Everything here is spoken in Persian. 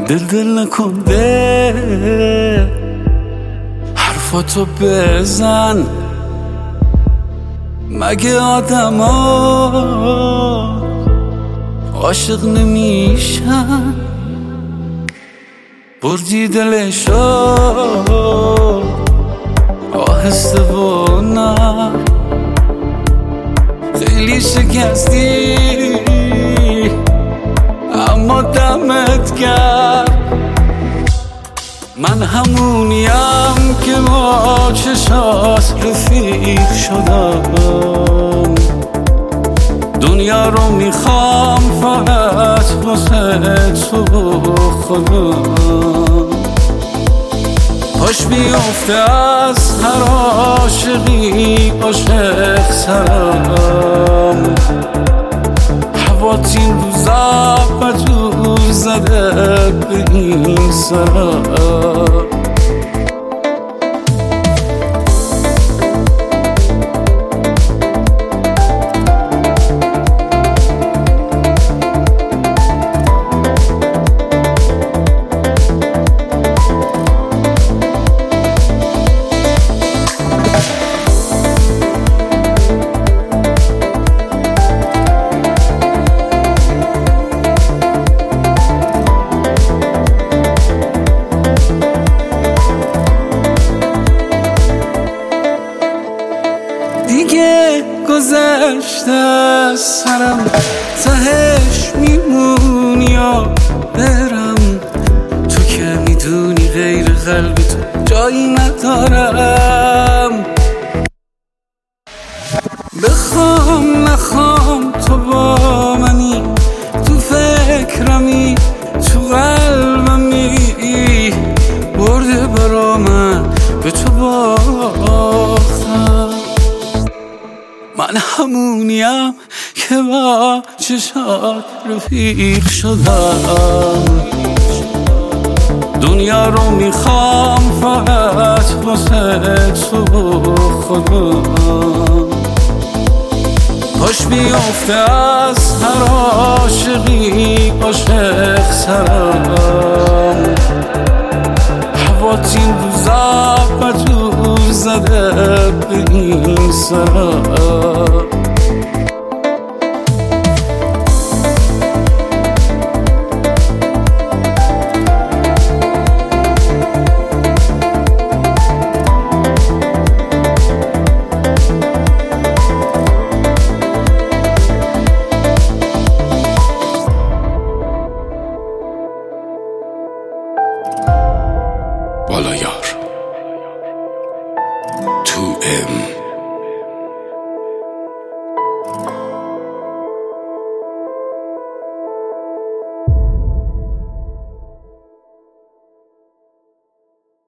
دل نکن ده حرفاتو بزن. مگه آدم ها عاشق نمیشن؟ بردی دلشو آهسته و نه، خیلی شکستی اما دمت کرد. من همونیم که با چشات رفیق شدم، دنیا رو میخوام فقط واسه تو خودم. پاش بیفته از هر عاشقی عاشق سرم، هوات این روزا بدور زده به این سرم. دیگه گذشته از سرم، تهش میمونی یا برم؟ تو که میدونی غیر قلب تو جایی ندارم. بخوام نخوام تو با منی، تو فکرمی تو قلبمی، برده برا من به تو باختم. من همونیم که با چشات رفیق شدم، دنیا رو میخوام فقط واسه تو خودم. پاش بیفته از هر عاشقی عاشق سرم، هوات این روزا بدور زده به این سرم. بالایار 2M